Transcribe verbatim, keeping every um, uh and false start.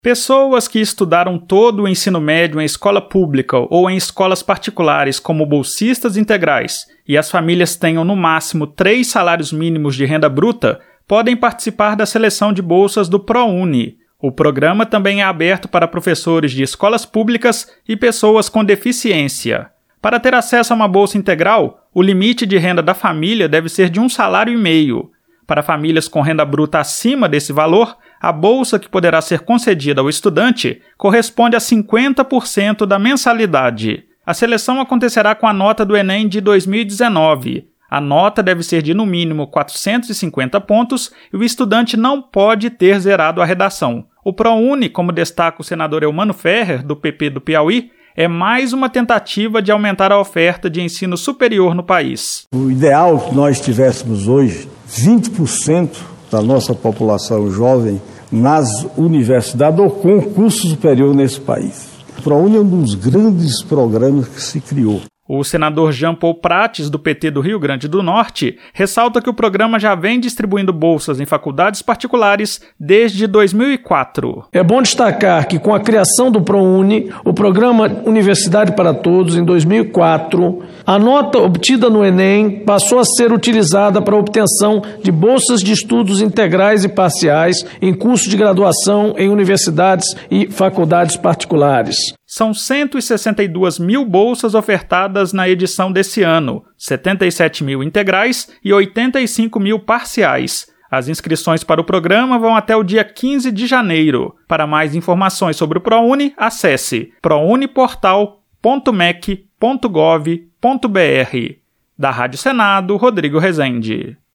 Pessoas que estudaram todo o ensino médio em escola pública ou em escolas particulares como bolsistas integrais e as famílias tenham no máximo três salários mínimos de renda bruta podem participar da seleção de bolsas do ProUni. O programa também é aberto para professores de escolas públicas e pessoas com deficiência. Para ter acesso a uma bolsa integral, o limite de renda da família deve ser de um salário e meio. Para famílias com renda bruta acima desse valor, a bolsa que poderá ser concedida ao estudante corresponde a cinquenta por cento da mensalidade. A seleção acontecerá com a nota do Enem de dois mil e dezenove. A nota deve ser de no mínimo quatrocentos e cinquenta pontos e o estudante não pode ter zerado a redação. O ProUni, como destaca o senador Eumano Ferrer, do P P do Piauí, é mais uma tentativa de aumentar a oferta de ensino superior no país. O ideal que nós tivéssemos hoje, vinte por cento da nossa população jovem nas universidades ou com curso superior nesse país. O ProUni é um dos grandes programas que se criou. O senador Jean Paul Prates, do P T do Rio Grande do Norte, ressalta que o programa já vem distribuindo bolsas em faculdades particulares desde dois mil e quatro. É bom destacar que com a criação do ProUni, o programa Universidade para Todos, em dois mil e quatro, a nota obtida no Enem passou a ser utilizada para a obtenção de bolsas de estudos integrais e parciais em cursos de graduação em universidades e faculdades particulares. São cento e sessenta e duas mil bolsas ofertadas na edição desse ano, setenta e sete mil integrais e oitenta e cinco mil parciais. As inscrições para o programa vão até o dia quinze de janeiro. Para mais informações sobre o ProUni, acesse prouniportal ponto mec ponto gov ponto br. Da Rádio Senado, Rodrigo Rezende.